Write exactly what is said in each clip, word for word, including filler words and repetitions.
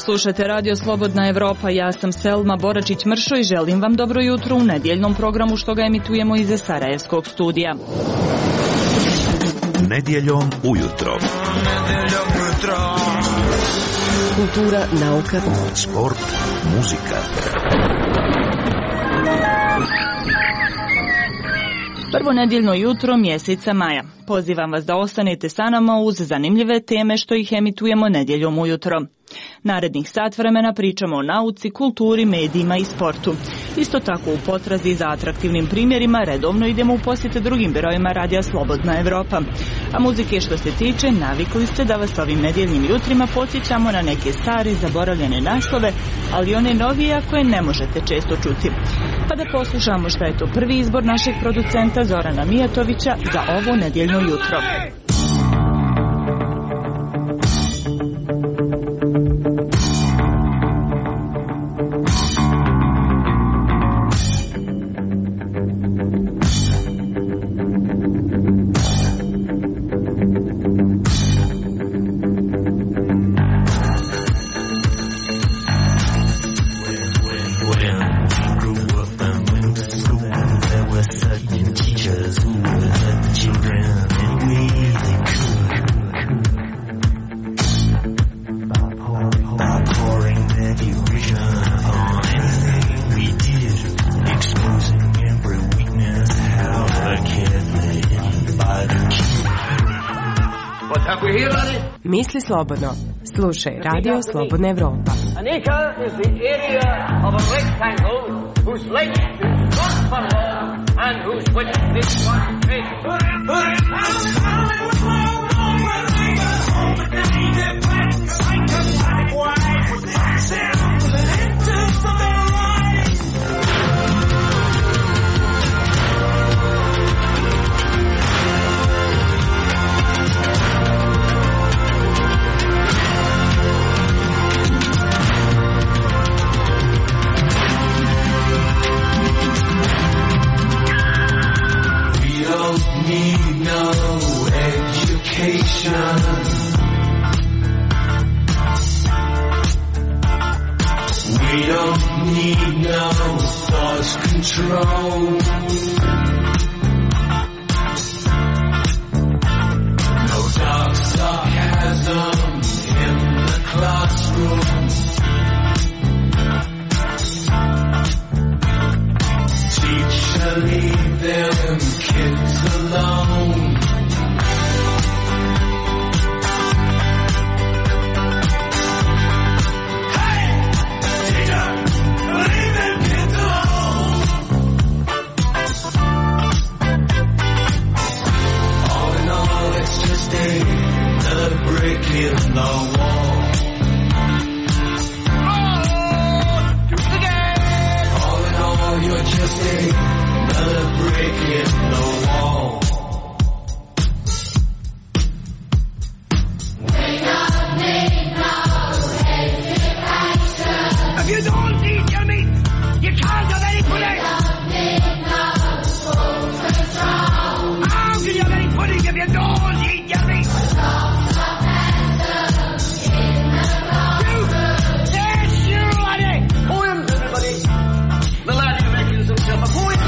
Slušate Radio Slobodna Evropa, ja sam Selma Boračić-Mršo i želim vam dobro jutro u nedjeljnom programu što ga emitujemo iz Sarajevskog studija. Nedjeljom ujutro. Nedjeljom ujutro. Kultura, nauka, sport, muzika. Prvo nedjeljno jutro mjeseca maja. Pozivam vas da ostanete sa nama uz zanimljive teme što ih emitujemo nedjeljom ujutro. Narednih sat vremena pričamo o nauci, kulturi, medijima i sportu. Isto tako u potrazi za atraktivnim primjerima redovno idemo u posjete drugim birojima Radija Slobodna Evropa. A muzike što se tiče, navikli ste da vas ovim nedjeljnim jutrima podsjećamo na neke stare zaboravljene naslove, ali one novije koje ne možete često čuti. Pa da poslušamo šta je to prvi izbor našeg producenta Zorana Mijatovića za ovo nedjeljno jutro. Misli slobodno. Slušaj Radio Slobodna Evropa. An acre is the area of a rectangle whose length is one furlong and whose width is one need no education. We don't need no thought control. No dark sarcasm in the classroom. Teacher, leave them kids alone. Hey! Teacher, leave them kids alone. All in all, it's just another brick in the wall. Oh, do it again. All in all, you're just another brick in the wall. We don't need no education. If you don't eat your meat, you can't have any pudding. We don't need no school control. How can you have any pudding if you don't eat your meat? Lots of hands in the classroom. Yes, you laddie. Poems, everybody. The laddie reckons himself a poet.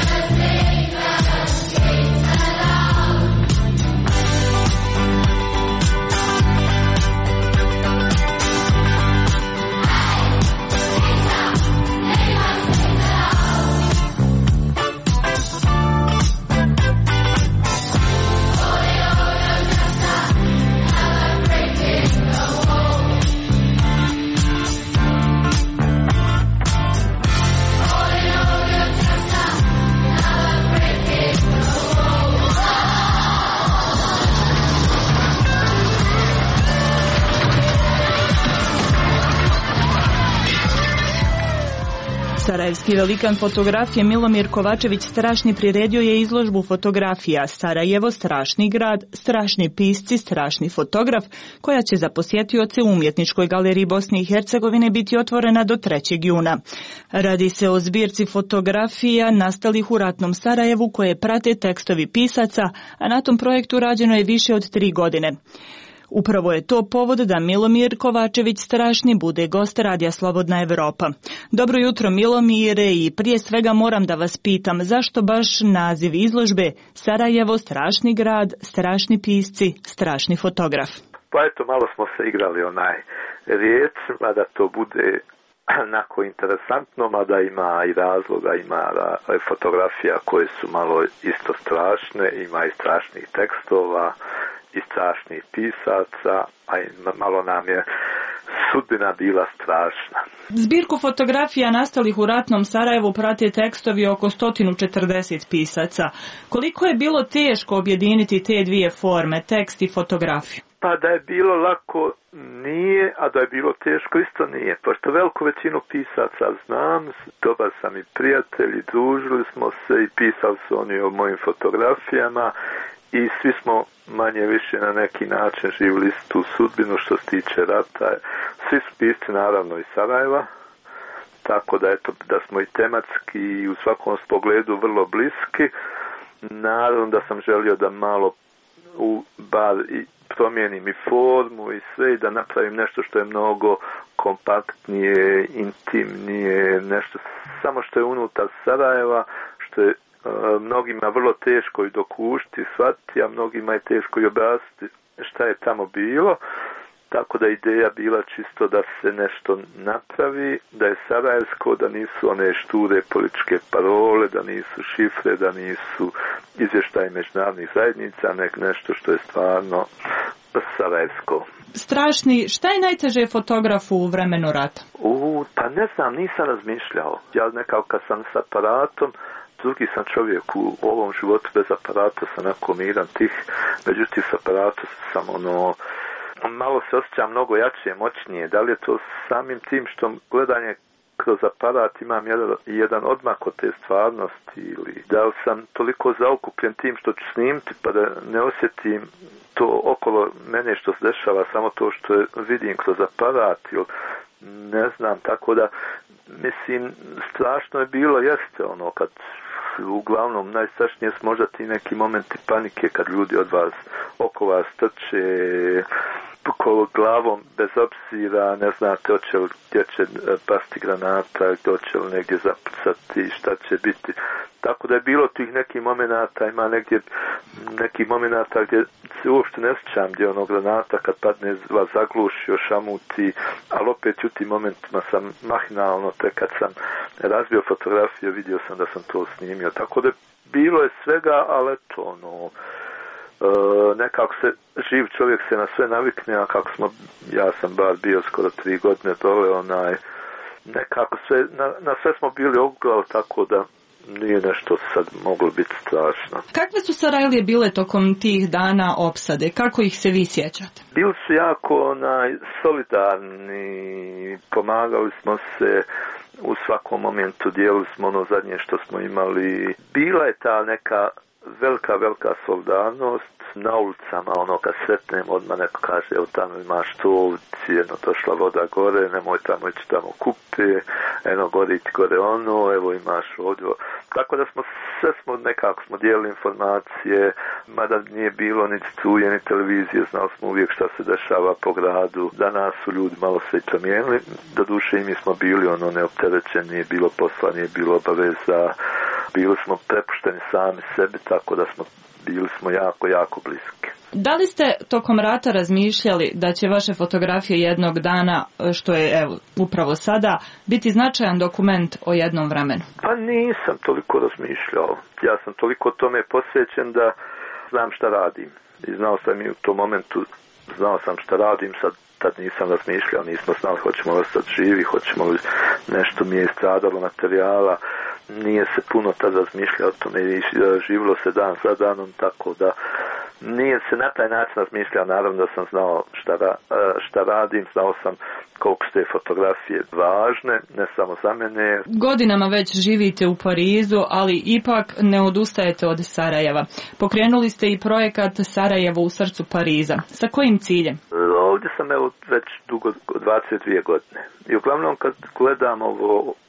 Sarajevski velikan fotografije Milomir Kovačević Strašni priredio je izložbu fotografija Sarajevo, strašni grad, strašni pisci, strašni fotograf, koja će za posjetioce u Umjetničkoj galeriji Bosne i Hercegovine biti otvorena do trećeg juna. Radi se o zbirci fotografija nastalih u ratnom Sarajevu koje prate tekstovi pisaca, a na tom projektu rađeno je više od tri godine. Upravo je to povod da Milomir Kovačević Strašni bude gost Radija Slobodna Evropa. Dobro jutro Milomire, i prije svega moram da vas pitam zašto baš naziv izložbe Sarajevo, strašni grad, strašni pisci, strašni fotograf. Pa eto, malo smo se igrali onaj riječ, da to bude onako interesantno, mada ima i razloga, ima fotografija koje su malo isto strašne, ima i strašnih tekstova i strašnih pisaca, a malo nam je sudbina bila strašna. Zbirku fotografija nastalih u ratnom Sarajevu prate tekstovi oko sto četrdeset pisaca. Koliko je bilo teško objediniti te dvije forme, tekst i fotografiju? Pa da je bilo lako nije, a da je bilo teško isto nije. Pošto veliku većinu pisaca znam, dobar sam i prijatelji, družili smo se i pisali su oni o mojim fotografijama i svi smo manje više na neki način živjeli tu sudbinu što se tiče rata. Svi su pisci naravno iz Sarajeva, tako da eto da smo i tematski i u svakom pogledu vrlo bliski. Naravno da sam želio da malo u bar i promijenim i formu i sve i da napravim nešto što je mnogo kompaktnije, intimnije, nešto samo što je unutar Sarajeva, što je uh, mnogima vrlo teško i dokušti, shvatiti, a mnogima je teško i objasniti šta je tamo bilo. Tako da ideja bila čisto da se nešto napravi, da je sarajevsko, da nisu one šture političke parole, da nisu šifre, da nisu izvještaji međunarodnih zajednica, nek nešto što je stvarno sarajevsko. Strašni, šta je najteže fotografu u vremenu rata? U, pa ne znam, nisam razmišljao. Ja nekako kad sam s aparatom, drugi sam čovjek u ovom životu bez aparata, sam onako miran tih, međutim s aparatom sam ono... malo se osjećam mnogo jače, moćnije. Da li je to samim tim što gledanje kroz aparat imam jedan, jedan odmak od te stvarnosti, ili da li sam toliko zaokupljen tim što ću snimiti pa da ne osjetim to okolo mene što se dešava, samo to što je, vidim kroz aparat, ili ne znam, tako da mislim strašno je bilo, jeste ono kad uglavnom najstrašnije su možda ti neki momenti panike kad ljudi od vas, oko vas trče kolo glavom bez obzira, ne znate hoće li, gdje će pasti granata, hoće li negdje zapucati, šta će biti. Tako da je bilo tih nekih momenata, ima negdje nekih momenata gdje se uopšte ne sjećam gdje ono granata kad padne vas zagluši, ošamuti, ali opet u tim momentima sam mahinalno, te kad sam razbio fotografiju vidio sam da sam to snimio. Tako da bilo je svega, ali eto ono... Uh, nekako se, živ čovjek se na sve navikne, a kako smo, ja sam bar bio skoro tri godine dole, onaj, nekako sve, na, na sve smo bili oguglali, tako da nije nešto sad moglo biti strašno. Kakve su Sarajlije bile tokom tih dana opsade? Kako ih se vi sjećate? Bili su jako onaj, solidarni, pomagali smo se u svakom momentu, dijelili smo ono zadnje što smo imali. Bila je ta neka velika, velika solidarnost na ulicama, ono kad sretnem odmah neko kaže, evo tamo imaš to ulici, jedno došla voda gore, nemoj tamo ići tamo kupi, eno gori ti gore ono, evo imaš ovdje. Tako da smo, sve smo nekako smo dijelili informacije, mada nije bilo ni struje, ni televizije, znali smo uvijek šta se dešava po gradu. Danas su ljudi malo se i promijenili, doduše i mi smo bili ono neopterećeni, nije bilo posla, nije bilo obaveza, bili smo prepušteni sami sebi, tako da smo bili smo jako, jako bliski. Da li ste tokom rata razmišljali da će vaše fotografije jednog dana, što je evo, upravo sada, biti značajan dokument o jednom vremenu? Pa nisam toliko razmišljao. Ja sam toliko tome posvećen da znam šta radim. I znao sam i u tom momentu, znao sam šta radim, sad tad nisam razmišljao, nismo znali hoćemo li ostati živi, hoćemo li nešto mi je stradalo materijala. Nije se puno tad razmišljao o tome i živilo se dan za danom, tako da nije se na taj način razmišljao. Naravno da sam znao šta, šta radim, znao sam koliko su te fotografije važne, ne samo za mene. Godinama već živite u Parizu, ali ipak ne odustajete od Sarajeva. Pokrenuli ste i projekat Sarajevo u srcu Pariza. Sa kojim ciljem? Ovdje sam evo već dugo, dvadeset dvije godine. I uglavnom kad gledam ovo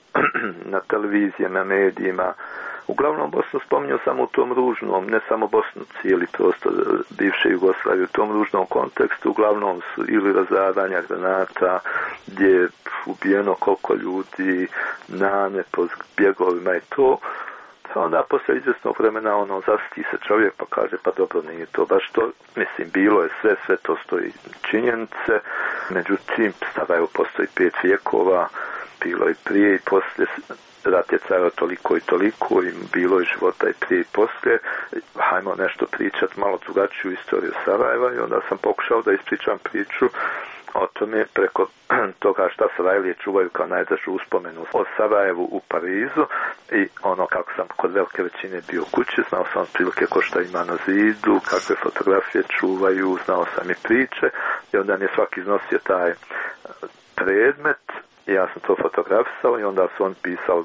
na televizijama, na medijima. Uglavnom Bosnu spominju samo u tom ružnom, ne samo Bosnu, cijeli prostor bivše Jugoslavije, u tom ružnom kontekstu uglavnom su ili razaranja granata, gdje je ubijeno koliko ljudi, nane po bjegovima i to. Pa onda poslije izvjesnog vremena ono zasiti se čovjek pa kaže pa dobro nije to baš to. Mislim bilo je sve, sve to stoji činjenice. Međutim Sarajevo postoji pet vijekova, bilo i prije i poslije, rat je trajao toliko i toliko i bilo je života i prije i poslije. Hajmo nešto pričati, malo drugačiju istoriju Sarajeva i onda sam pokušao da ispričam priču o tome preko toga šta Sarajlije čuvaju kao najdražu uspomenu o Sarajevu u Parizu i ono kako sam kod velike većine bio kući, znao sam otprilike ko šta ima na zidu, kakve fotografije čuvaju, znao sam i priče i onda mi je svaki iznosio taj predmet i ja sam to fotografisao i onda su on pisao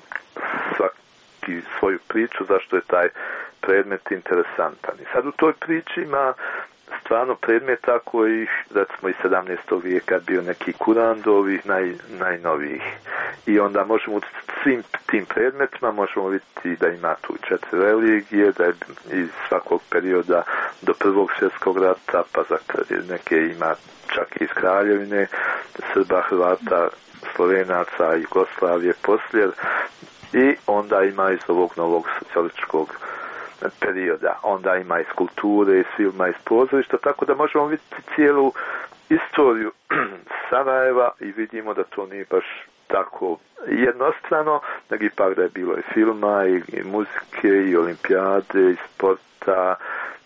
svaki svoju priču zašto je taj predmet interesantan. I sad u toj priči ima stvarno predmeta kojih, recimo iz sedamnaestog vijeka bio neki Kuran do ovih naj, najnovijih. I onda možemo u svim tim predmetima možemo vidjeti da ima tu četiri religije, da je iz svakog perioda do prvog svjetskog rata, pa za neke ima čak i iz Kraljevine, Srba, Hrvata, Slovenaca, Jugoslavije poslije i onda ima iz ovog novog socijalističkog perioda. Onda ima iz kulture, iz filma, iz pozorišta, tako da možemo vidjeti cijelu istoriju Sarajeva i vidimo da to nije baš tako jednostrano, nego ipak da je bilo i filma, i, i muzike, i olimpijade, i sporta,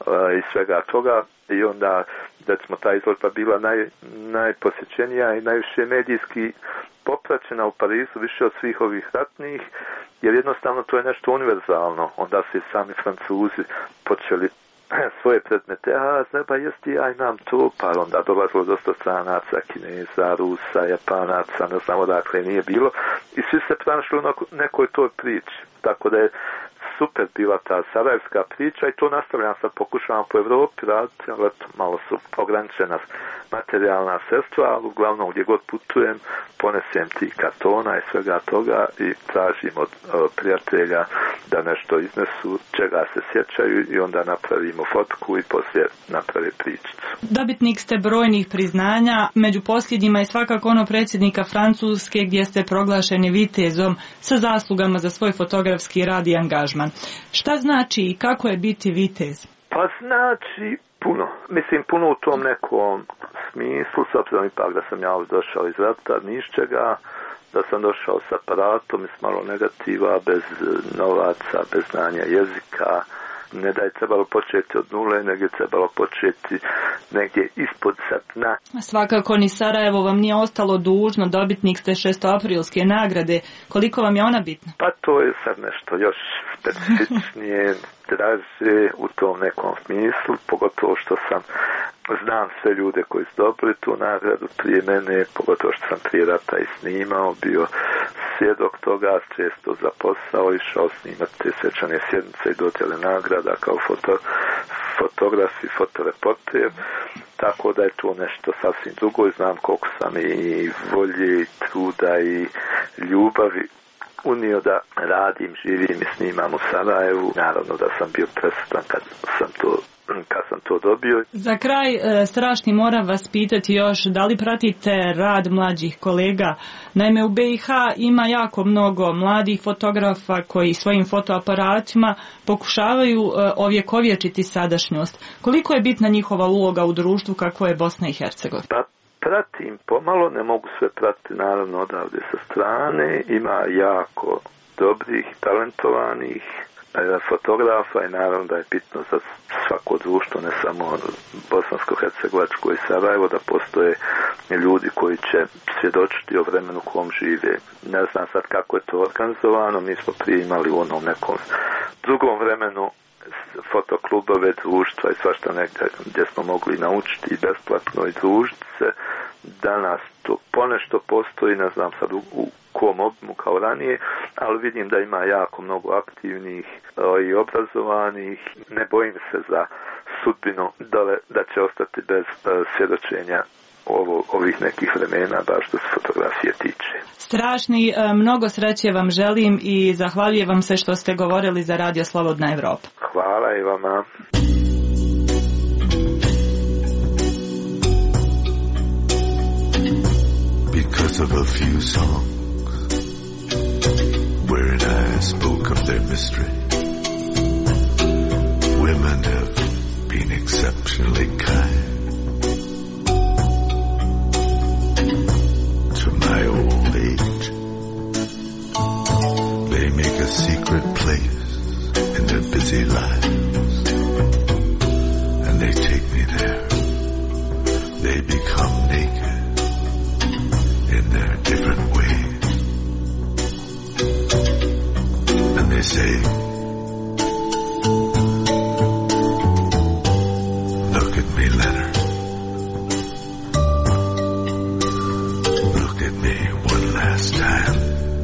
i svega toga. I onda, recimo, ta izložba bila naj, najposjećenija i najviše medijski popraćena u Parizu, više od svih ovih ratnih, jer jednostavno to je nešto univerzalno. Onda se sami Francuzi počeli svoje predmete, a zneba jesti, ja imam to, pa onda dolazilo dosta stranaca, Kineza, Rusa, Japanaca, ne znam odakle nije bilo, i svi se pronašli u nekoj toj priči. Tako da je super bila ta sarajevska priča i to nastavljam sad, pokušavam po Evropi raditi, ali malo su ograničena materijalna sredstva, ali uglavnom gdje god putujem ponesem ti kartona i svega toga i tražim od o, prijatelja da nešto iznesu, čega se sjećaju i onda napravimo fotku i poslije napravi pričicu. Dobitnik ste brojnih priznanja, među posljednjima je svakako ono predsjednika Francuske gdje ste proglašeni vitezom sa zaslugama za svoj fotografski rad i angažman. Šta znači i kako je biti vitez? Pa znači puno. Mislim, puno u tom nekom smislu, s obzirom ipak da sam ja ovdje došao iz rata, nišćega, da sam došao s aparatom i s malo negativa, bez novaca, bez znanja jezika, ne da je trebalo početi od nule, nego je trebalo početi negdje ispod dna. Svakako ni Sarajevo vam nije ostalo dužno, dobitnik ste šestoaprilske nagrade. Koliko vam je ona bitna? Pa to je sad nešto još specifičnije, draže u tom nekom smislu, pogotovo što sam znam sve ljude koji su dobili tu nagradu prije mene, pogotovo što sam prije rata i snimao, bio svjedok toga, često za posao išao snimati te svečane sjednice i dodjele nagrada kao foto, fotograf i fotoreporter, tako da je to nešto sasvim drugo i znam koliko sam i volje i truda i ljubavi unio da radim, živim i snimam u Sarajevu. Naravno da sam bio presretan kad sam to kad sam to dobio. Za kraj, e, strašni moram vas pitati još, da li pratite rad mlađih kolega? Naime, u B i H ima jako mnogo mladih fotografa koji svojim fotoaparatima pokušavaju e, ovjekovječiti sadašnjost. Koliko je bitna njihova uloga u društvu kakvo je Bosna i Hercegovina? Pa pratim pomalo, ne mogu sve pratiti naravno odavde sa strane, ima jako dobrih, talentovanih fotografa i naravno da je bitno za svako društvo, ne samo bosansko-hercegovačko i Sarajevo, da postoje ljudi koji će svjedočiti o vremenu u kom žive. Ne znam sad kako je to organizovano, mi smo prije imali u onom nekom drugom vremenu fotoklubove, društva i svašta nekde gdje smo mogli naučiti i besplatno i družiti se. Danas to ponešto postoji, ne znam sad u, u kom obimu kao ranije, ali vidim da ima jako mnogo aktivnih o, i obrazovanih. Ne bojim se za sudbinu dole da će ostati bez o, svjedočenja ovo, ovih nekih vremena baš što se fotografije tiče. Strašni, mnogo sreće vam želim i zahvaljujem vam se što ste govorili za Radio Slobodna Evropa. Hvala i vama. Because of a few songs wherein I spoke of their mystery, women have been exceptionally kind to my old age. They make a secret place in their busy lives, and they take me there. They become naked in their different ways, and they say, look at me, Leonard. Look at me one last time.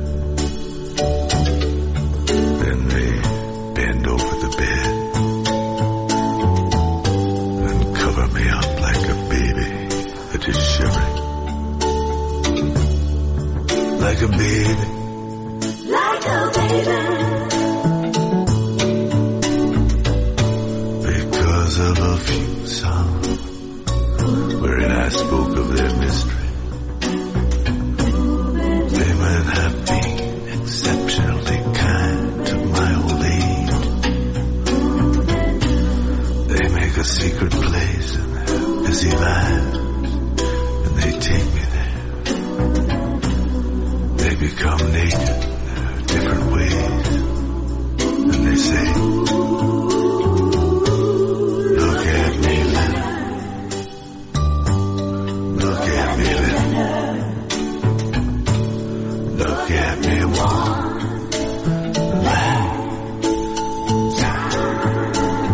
Then they bend over the bed and cover me up like a baby that is shivering. Like a baby. Like a baby. Because of a few songs wherein I spoke of their mystery, women have been exceptionally kind to my old age. They make a secret place in their busy lives, and they take me there. They become naked in different ways, and they say, look at me, Leonard. Look at me, Leonard. Look at me one last time.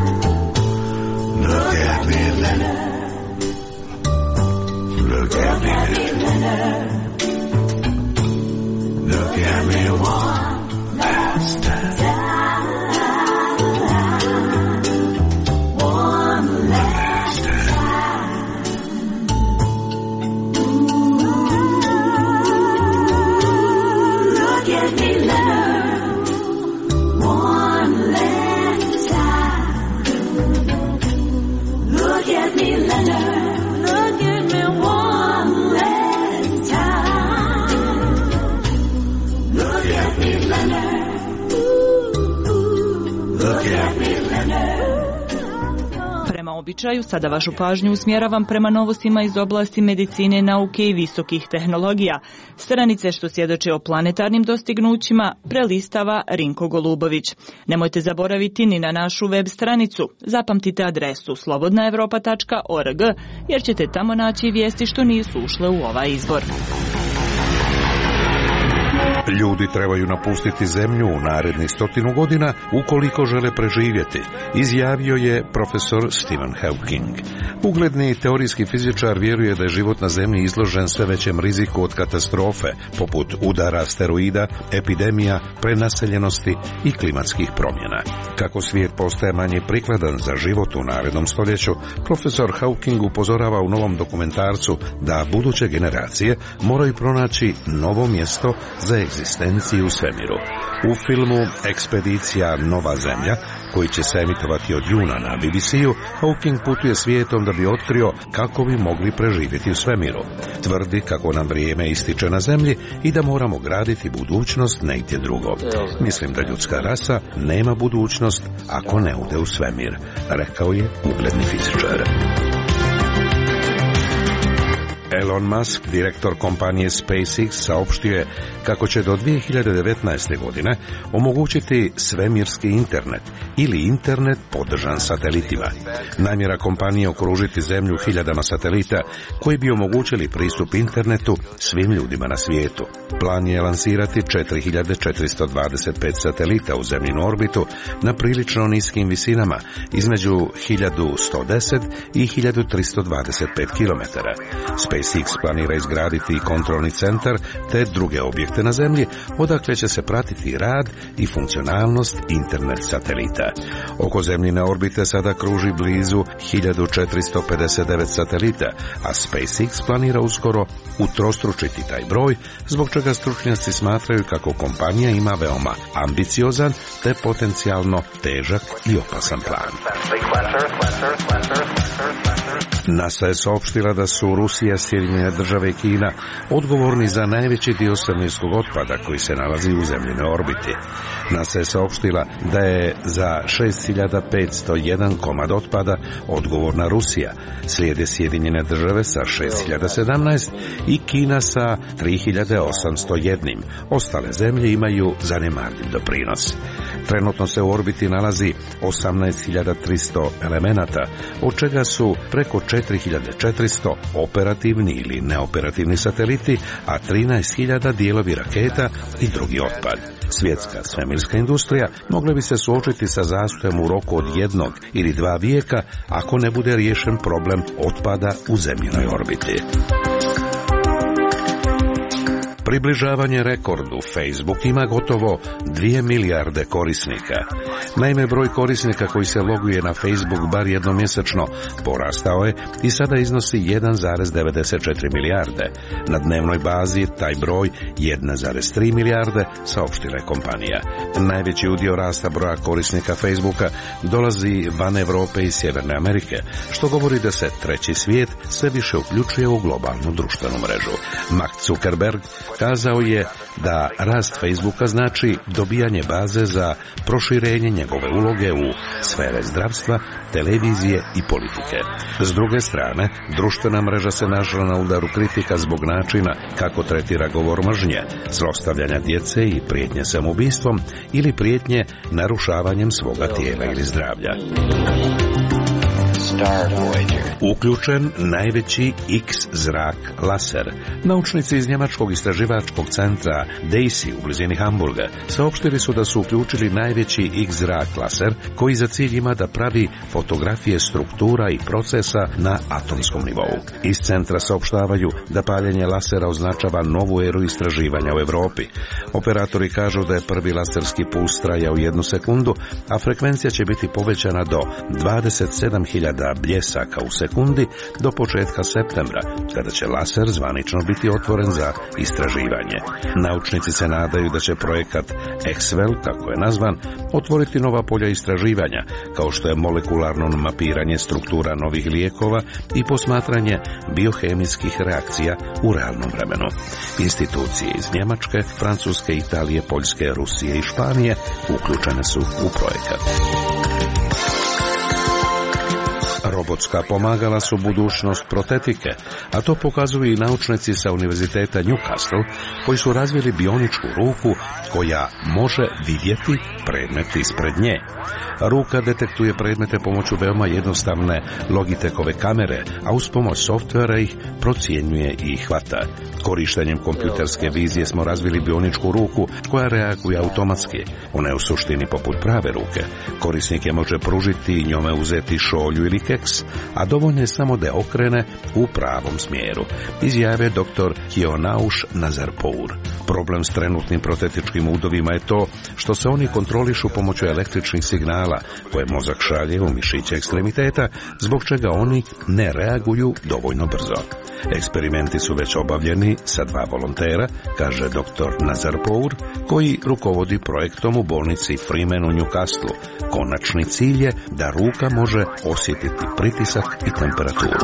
Look at me, Leonard. Look at me, Leonard. Look at me one last time. One last time. Look at me, Leonard. One last time. Look at me, Leonard. Look at me one last time. Look at me, Leonard. Look at me, Leonard. Prema običaju, sada vašu pažnju usmjeravam prema novostima iz oblasti medicine, nauke i visokih tehnologija. Stranice što svjedoče o planetarnim dostignućima prelistava Rinko Golubović. Nemojte zaboraviti ni na našu web stranicu. Zapamtite adresu slobodna evropa tačka org jer ćete tamo naći vijesti što nisu ušle u ovaj izbor. Ljudi trebaju napustiti zemlju u narednih stotinu godina ukoliko žele preživjeti, izjavio je profesor Stephen Hawking. Ugledni teorijski fizičar vjeruje da je život na zemlji izložen sve većem riziku od katastrofe, poput udara asteroida, epidemija, prenaseljenosti i klimatskih promjena. Kako svijet postaje manje prikladan za život u narednom stoljeću, profesor Hawking upozorava u novom dokumentarcu da buduće generacije moraju pronaći novo mjesto za egzistenciju u svemiru. U filmu Ekspedicija Nova zemlja, koji će se emitovati od juna na B B C-u, Hawking putuje svijetom da bi otkrio kako bi mogli preživjeti u svemiru. Tvrdi kako nam vrijeme ističe na zemlji i da moramo graditi budućnost negdje drugo. Mislim da ljudska rasa nema budućnost ako ne ode u svemir, rekao je ugledni fizičar. Elon Musk, direktor kompanije SpaceX, saopštio je kako će do dvije hiljade devetnaeste. godine omogućiti svemirski internet ili internet podržan satelitima. Namjera kompanije okružiti zemlju hiljadama satelita koji bi omogućili pristup internetu svim ljudima na svijetu. Plan je lansirati četiri hiljade četiristo dvadeset pet satelita u zemljinu orbitu na prilično niskim visinama između hiljadu sto deset i hiljadu tristo dvadeset pet kilometara. SpaceX planira izgraditi kontrolni centar te druge objekte na zemlji, odakle će se pratiti rad i funkcionalnost internet satelita. Oko zemljine orbite sada kruži blizu hiljadu četiristo pedeset devet satelita, a SpaceX planira uskoro utrostručiti taj broj, zbog čega stručnjaci smatraju kako kompanija ima veoma ambiciozan te potencijalno težak i opasan plan. NASA je saopštila da su Rusija, Sjedinjene države i Kina odgovorni za najveći dio svemirskog otpada koji se nalazi u zemljinoj orbiti. NASA je saopštila da je za šest hiljada petsto jedan komad otpada odgovorna Rusija, slijede Sjedinjene države sa šest hiljada sedamnaest i Kina sa tri hiljade osamsto jedan. Ostale zemlje imaju zanemarljiv doprinos. Trenutno se u orbiti nalazi osamnaest hiljada tristo elemenata, od čega su preko četiri hiljade četiristo operativni ili neoperativni sateliti, a trinaest hiljada dijelovi raketa i drugi otpad. Svjetska svemirska industrija mogla bi se suočiti sa zastojem u roku od jednog ili dva vijeka ako ne bude riješen problem otpada u zemljinoj orbiti. Približavanje rekordu. Facebook ima gotovo dvije milijarde korisnika. Naime, broj korisnika koji se loguje na Facebook bar jednomjesečno porastao je i sada iznosi jedan zarez devedeset četiri milijarde. Na dnevnoj bazi taj broj jedna zarez tri milijarde, saopštila je kompanija. Najveći udio rasta broja korisnika Facebooka dolazi van Europe i Sjeverne Amerike, što govori da se treći svijet sve više uključuje u globalnu društvenu mrežu. Mark Zuckerberg kazao je da rast Facebooka znači dobijanje baze za proširenje njegove uloge u sfere zdravstva, televizije i politike. S druge strane, društvena mreža se našla na udaru kritika zbog načina kako tretira govor mržnje, zlostavljanja djece i prijetnje samoubistvom ili prijetnje narušavanjem svoga tijela ili zdravlja. Uključen najveći X-zrak laser. Naučnici iz njemačkog istraživačkog centra Daisy u blizini Hamburga saopštili su da su uključili najveći X-zrak laser koji za cilj ima da pravi fotografije struktura i procesa na atomskom nivou. Iz centra saopštavaju da paljenje lasera označava novu eru istraživanja u Europi. Operatori kažu da je prvi laserski puls trajao jednu sekundu, a frekvencija će biti povećana do dvadeset sedam hiljada bljesaka u sekundi do početka septembra, kada će laser zvanično biti otvoren za istraživanje. Naučnici se nadaju da će projekat X-Well, kako je nazvan, otvoriti nova polja istraživanja, kao što je molekularno mapiranje struktura novih lijekova i posmatranje biohemijskih reakcija u realnom vremenu. Institucije iz Njemačke, Francuske, Italije, Poljske, Rusije i Španije uključene su u projekat. Robotska pomagala su budućnost protetike, a to pokazuju i naučnici sa Univerziteta Newcastle, koji su razvili bioničku ruku koja može vidjeti predmet ispred nje. Ruka detektuje predmete pomoću veoma jednostavne Logitechove kamere, a uz pomoć softvera ih procjenjuje i hvata. Korištenjem kompjuterske vizije smo razvili bioničku ruku koja reaguje automatski. Ona je u suštini poput prave ruke. Korisnik je može pružiti i njome uzeti šolju ili keks, a dovoljno je samo da je okrene u pravom smjeru, izjave doktor Kionauš Nazarpour. Problem s trenutnim protetičkim udovima je to što se oni kontrolišu pomoću električnih signala koje mozak šalje u mišiće ekstremiteta, zbog čega oni ne reaguju dovoljno brzo. Eksperimenti su već obavljeni sa dva volontera, kaže doktor Nazarpour, koji rukovodi projektom u bolnici Freeman u Newcastle. Konačni cilj je da ruka može osjetiti pritisak i temperaturu.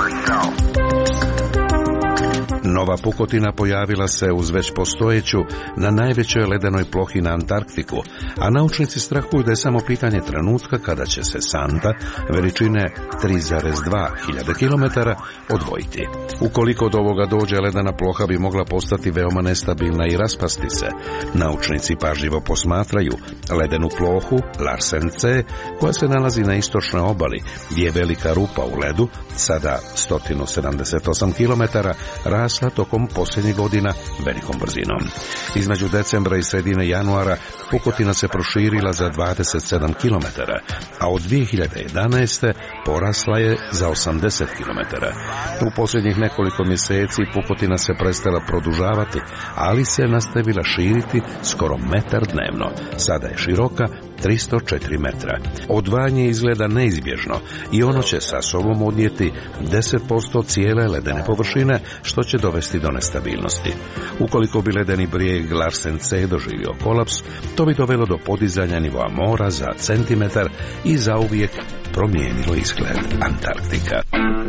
Nova pukotina pojavila se uz već postojeću na najvećoj ledenoj plohi na Antarktiku, a naučnici strahuju da je samo pitanje trenutka kada će se santa veličine tri zarez dva hiljade kilometara odvojiti. Ukoliko od ovoga dođe, ledena ploha bi mogla postati veoma nestabilna i raspasti se. Naučnici pažljivo posmatraju ledenu plohu Larsen C, koja se nalazi na istočnoj obali, gdje je velika rupa u ledu, sada sto sedamdeset osam kilometara, rasla tokom posljednjih godina velikom brzinom. Između decembra i sredine januara pukotina se proširila za dvadeset sedam kilometara, a od dvije hiljade jedanaeste. porasla je za osamdeset kilometara. U posljednjih nekoliko mjeseci pukotina se prestala produžavati, ali se nastavila širiti skoro metar dnevno. Sada je široka tristo četiri metra. Odvajanje izgleda neizbježno i ono će sa sobom odnijeti deset posto cijele ledene površine, što će dovesti do nestabilnosti. Ukoliko bi ledeni brijeg Larsen C doživio kolaps, to bi dovelo do podizanja nivoa mora za centimetar i zauvijek promijenilo izgled Antarktika.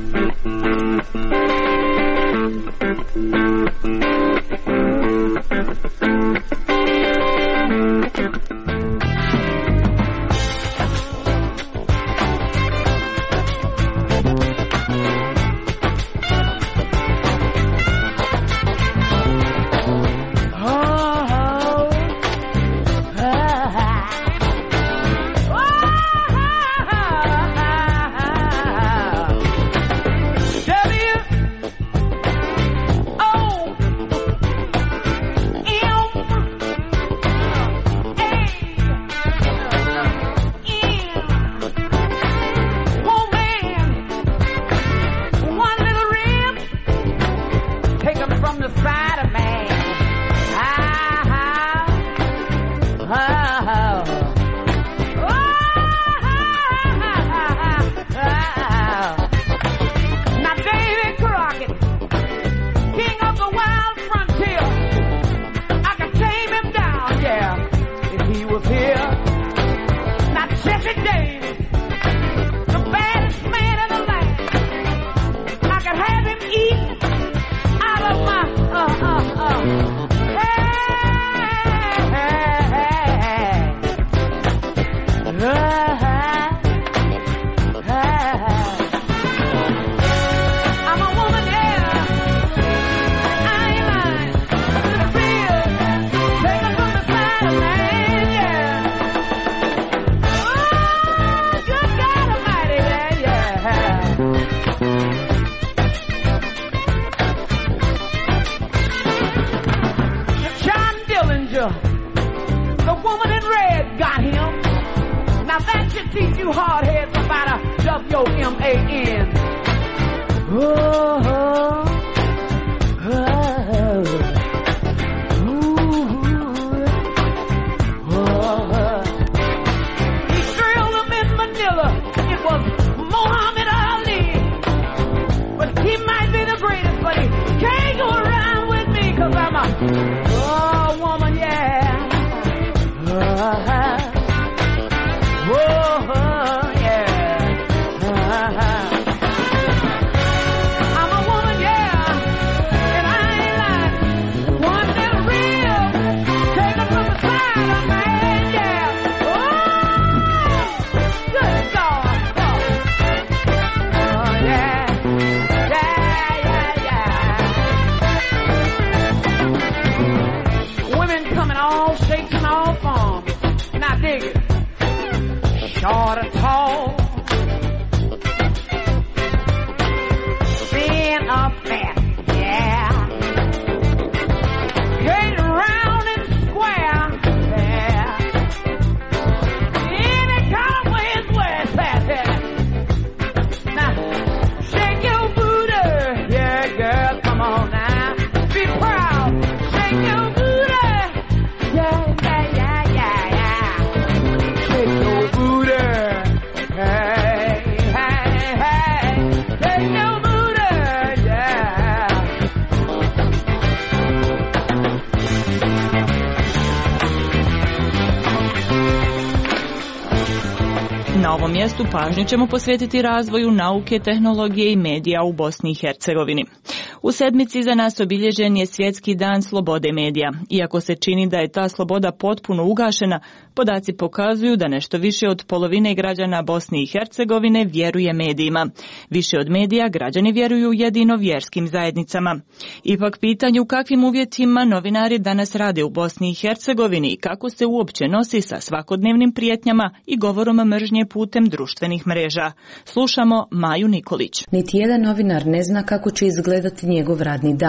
Na ovom mjestu pažnju ćemo posvetiti razvoju nauke, tehnologije i medija u Bosni i Hercegovini. U sedmici za nas obilježen je Svjetski dan slobode medija. Iako se čini da je ta sloboda potpuno ugašena, podaci pokazuju da nešto više od polovine građana Bosne i Hercegovine vjeruje medijima. Više od medija građani vjeruju jedino vjerskim zajednicama. Ipak pitanje u kakvim uvjetima novinari danas rade u Bosni i Hercegovini i kako se uopće nosi sa svakodnevnim prijetnjama i govorom mržnje putem društvenih mreža. Slušamo Maju Nikolić. Niti jedan novinar ne zna kako će izgledati njegov radni dan.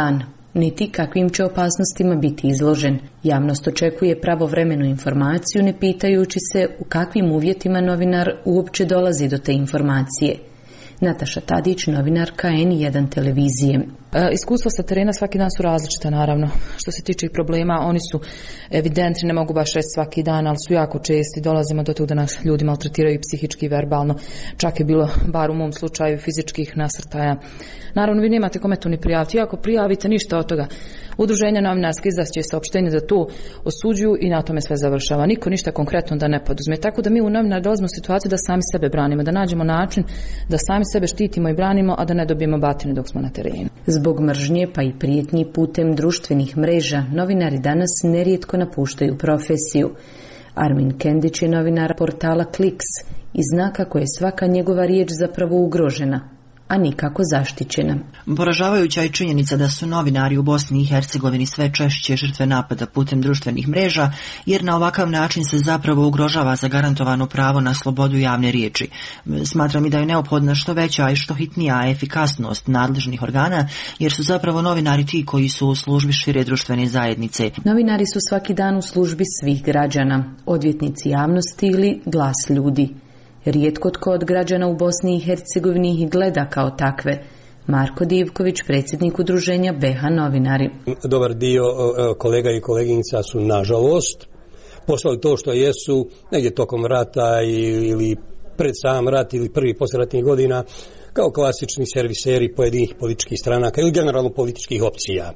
niti kakvim će opasnostima biti izložen. Javnost očekuje pravovremenu informaciju, ne pitajući se u kakvim uvjetima novinar uopće dolazi do te informacije. Nataša Tadić, novinarka en jedan televizije. E, iskustva sa terena svaki dan su različita, naravno. Što se tiče problema, oni su evidentni, ne mogu baš reći svaki dan, ali su jako česti. Dolazimo do toga da nas ljudi maltretiraju psihički i verbalno. Čak je bilo, bar u mom slučaju, fizičkih nasrtaja. Naravno, vi nemate kome to ni prijaviti. Ako prijavite, ništa od toga. Udruženja novinarske izdaće saopštenje da to osuđuju i na tome sve završava. Niko ništa konkretno da ne poduzme. Tako da mi u novinar dolazimo u situaciju da sami sebe branimo, da nađemo način da sami sebe štitimo i branimo, a da ne dobijemo batine dok smo na terenu. Zbog mržnje pa i prijetnji putem društvenih mreža, novinari danas nerijetko napuštaju profesiju. Armin Kendić je novinar portala Kliks i zna kako je svaka njegova riječ zapravo ugrožena, a nikako zaštićena. Poražavajuća je činjenica da su novinari u Bosni i Hercegovini sve češće žrtve napada putem društvenih mreža, jer na ovakav način se zapravo ugrožava zagarantovano pravo na slobodu javne riječi. Smatram i da je neophodna što veća i što hitnija efikasnost nadležnih organa, jer su zapravo novinari ti koji su u službi šire društvene zajednice. Novinari su svaki dan u službi svih građana, odvjetnici javnosti ili glas ljudi. Rijetko tko od građana u Bosni i Hercegovini ih gleda kao takve. Marko Divković, predsjednik udruženja B H novinari. Dobar dio kolega i koleginica su, nažalost, poslali to što jesu negdje tokom rata ili pred sam rat ili prvi poslijeratnih godina kao klasični serviseri pojedinih političkih stranaka ili generalno političkih opcija.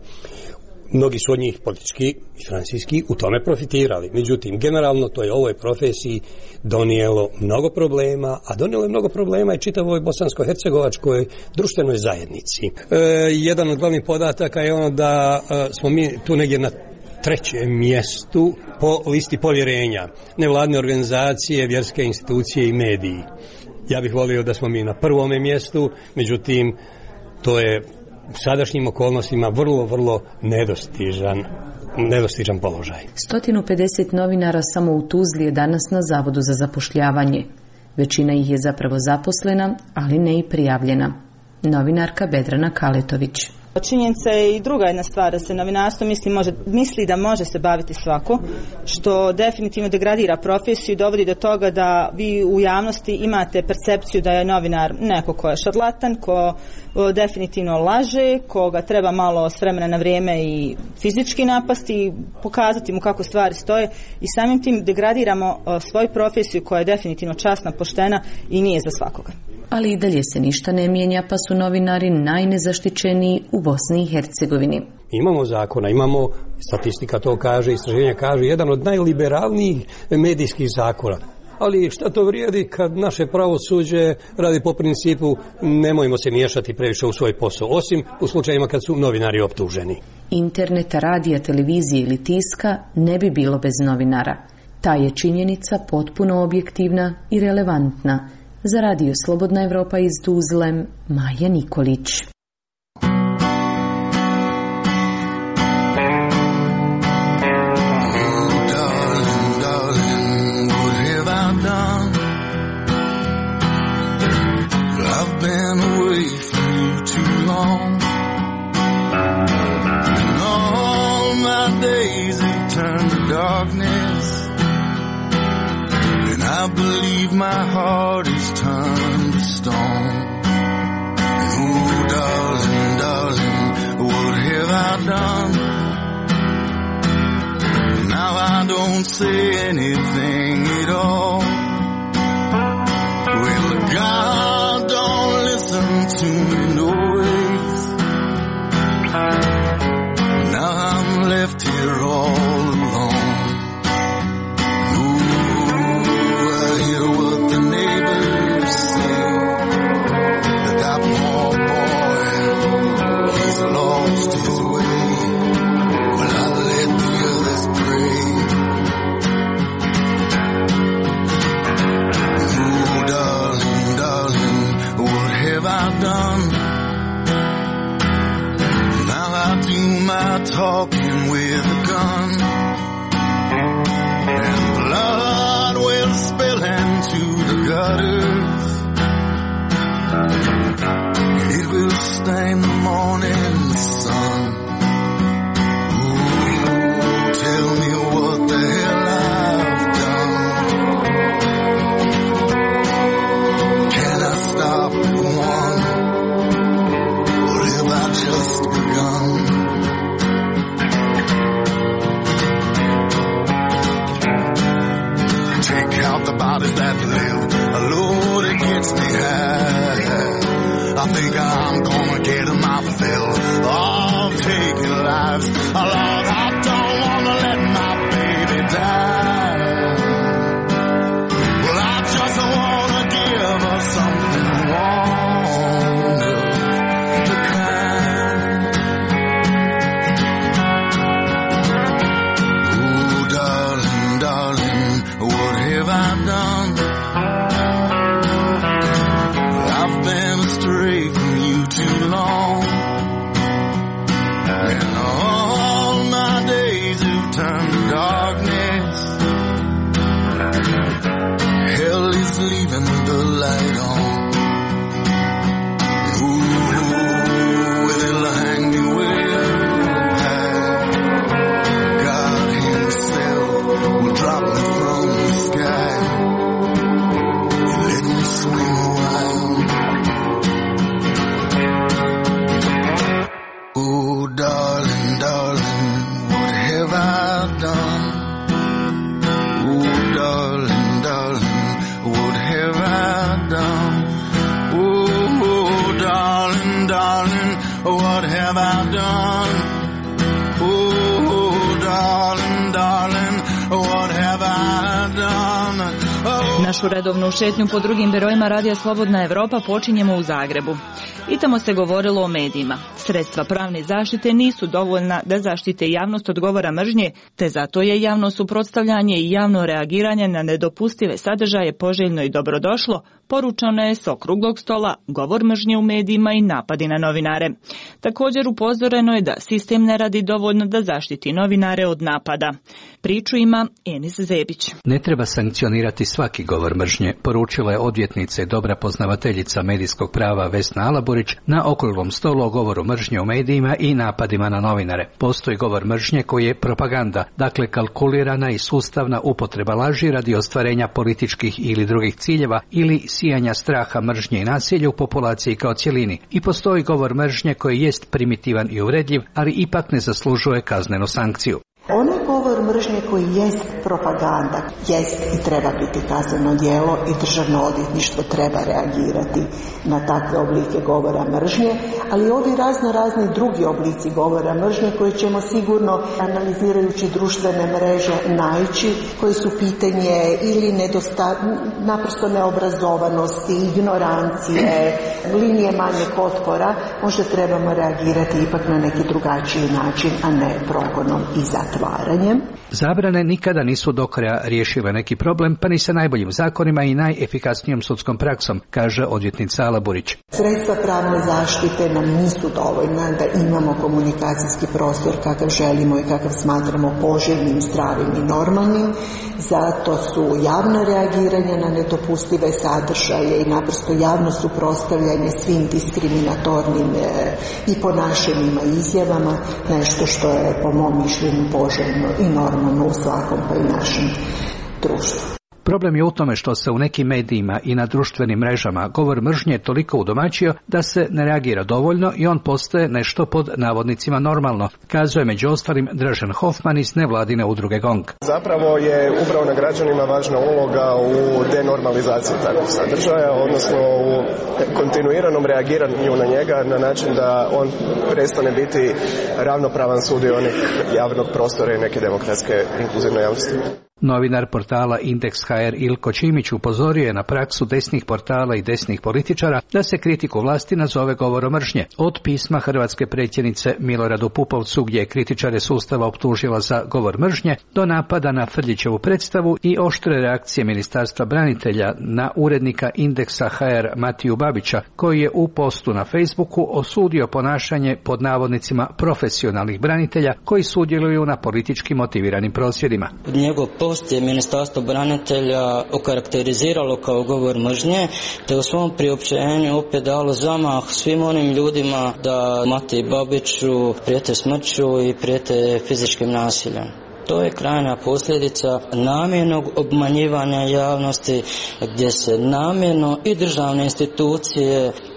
Mnogi su od njih politički i financijski u tome profitirali. Međutim, generalno to je ovoj profesiji donijelo mnogo problema, a donijelo je mnogo problema i čitavoj bosansko-hercegovačkoj društvenoj zajednici. E, jedan od glavnih podataka je ono da e, smo mi tu negdje na trećem mjestu po listi povjerenja. Nevladine organizacije, vjerske institucije i mediji. Ja bih volio da smo mi na prvome mjestu, međutim, to je u sadašnjim okolnostima vrlo, vrlo nedostižan, nedostižan položaj. sto pedeset novinara samo u Tuzli je danas na Zavodu za zapošljavanje. Većina ih je zapravo zaposlena, ali ne i prijavljena. Novinarka Bedrana Kaletović. Činjenica je i druga jedna stvar, da se novinarstvo misli, može, misli da može se baviti svako, što definitivno degradira profesiju i dovodi do toga da vi u javnosti imate percepciju da je novinar neko ko je šarlatan, ko o, definitivno laže, koga treba malo s vremena na vrijeme i fizički napasti i pokazati mu kako stvari stoje i samim tim degradiramo o, svoju profesiju koja je definitivno časna, poštena i nije za svakoga. Ali i dalje se ništa ne mijenja, pa su novinari najnezaštićeniji u Bosni i Hercegovini. Imamo zakona, imamo, statistika to kaže, istraženja kaže, jedan od najliberalnijih medijskih zakona. Ali šta to vrijedi kad naše pravosuđe radi po principu nemojmo se miješati previše u svoj posao, osim u slučajima kad su novinari optuženi. Interneta, radija, televizije ili tiska ne bi bilo bez novinara. Ta je činjenica potpuno objektivna i relevantna. Za radio Slobodna Evropa iz Tuzle, Maja Nikolić. I believe my heart is turned to stone. And oh, darling, darling, what have I done? Now I don't say anything at all. Well, God don't listen to me no ways. Now I'm left here all alone. Lost his way. Well, I let the others pray. Oh, darling, darling, what have I done? Now I do my talking with a gun, and blood will spill into the gutters. It will stain the morning sun. live, a load that gets me high. I think I'm gonna get my fill of taking lives. Lord, I don't wanna let my baby die. Well, I just wanna give her something warm to cry. Oh, darling, darling, what have I done? I've been astray from you too long, and all my days have turned to darkness. Hell is leaving the light on. Ooh, it'll hang me way high. God himself will drop me from the sky and let me swing a while. Oh, darling, darling, what have I done? Oh, darling, darling, what have I done? Oh, darling, darling, what have I done? Oh, darling, darling, what have I done? Oh. Našu redovnu šetnju po drugim birojima Radija Slobodna Evropa počinjemo u Zagrebu. I tamo se govorilo o medijima. Sredstva pravne zaštite nisu dovoljna da zaštite javnost od govora mržnje, te zato je javno suprotstavljanje i javno reagiranje na nedopustive sadržaje poželjno i dobrodošlo, poručano je s okruglog stola govor mržnje u medijima i napadi na novinare. Također upozoreno je da sistem ne radi dovoljno da zaštiti novinare od napada. Priču ima Enis Zebić. Ne treba sankcionirati svaki govor mržnje, poručila je odvjetnica i dobra poznavateljica medijskog prava Vesna Alaburić na okruglom stolu o govoru mržnje u medijima i napadima na novinare. Postoji govor mržnje koji je propaganda, dakle kalkulirana i sustavna upotreba laži radi ostvarenja političkih ili drugih ciljeva ili sijanja straha, mržnje i nasilja u populaciji kao cjelini. I postoji govor mržnje koji jest primitivan i uvredljiv, ali ipak ne zaslužuje kaznenu sankciju. Onaj govor mržnje koji jest propaganda, jest i treba biti kazneno djelo i državno odvjetništvo treba reagirati na takve oblike govora mržnje, ali ovi razno razni drugi oblici govora mržnje koje ćemo sigurno, analizirajući društvene mreže, naići, koji su pitanje ili nedosta, naprosto neobrazovanosti, ignorancije, linije manjeg otpora, možda trebamo reagirati ipak na neki drugačiji način, a ne progonom i zatvorom. Zabrane nikada nisu do kraja riješile neki problem, pa ni sa najboljim zakonima i najefikasnijom sudskom praksom, kaže odvjetnica Alaburić. Sredstva pravne zaštite nam nisu dovoljna da imamo komunikacijski prostor kakav želimo i kakav smatramo poželjnim, zdravim i normalnim. Zato su javno reagiranje na nedopustive sadržaje i naprosto javno suprotstavljanje svim diskriminatornim i ponašanjima i izjavama nešto što je po mom mišljenju poželjno i normalno u svakom pa i našem društvu. Problem je u tome što se u nekim medijima i na društvenim mrežama govor mržnje toliko udomaćio da se ne reagira dovoljno i on postaje nešto pod navodnicima normalno, kazuje među ostalim Dražen Hoffman iz nevladine udruge Gong. Zapravo je upravo na građanima važna uloga u denormalizaciji takvog sadržaja, odnosno u kontinuiranom reagiranju na njega na način da on prestane biti ravnopravan sudionik javnog prostora i neke demokratske inkluzivne javnosti. Novinar portala Indeks ha er Ilko Čimić upozorio je na praksu desnih portala i desnih političara da se kritiku vlasti nazove govorom mržnje. Od pisma hrvatske predsjednice Miloradu Pupovcu gdje je kritičare sustava optužila za govor mržnje, do napada na Frljićevu predstavu i oštre reakcije Ministarstva branitelja na urednika Indeksa ha er Matiju Babića, koji je u postu na Facebooku osudio ponašanje pod navodnicima profesionalnih branitelja koji sudjeluju na politički motiviranim prosvjedima. Njegov post je Ministarstvo branitelja okarakteriziralo kao govor mržnje, te u svom priopćenju opet dalo zamah svim onim ljudima da Matiji Babiću prijete smrću i prijete fizičkim nasiljem. To je krajnja posljedica namjernog obmanjivanja javnosti gdje se namjerno i državne institucije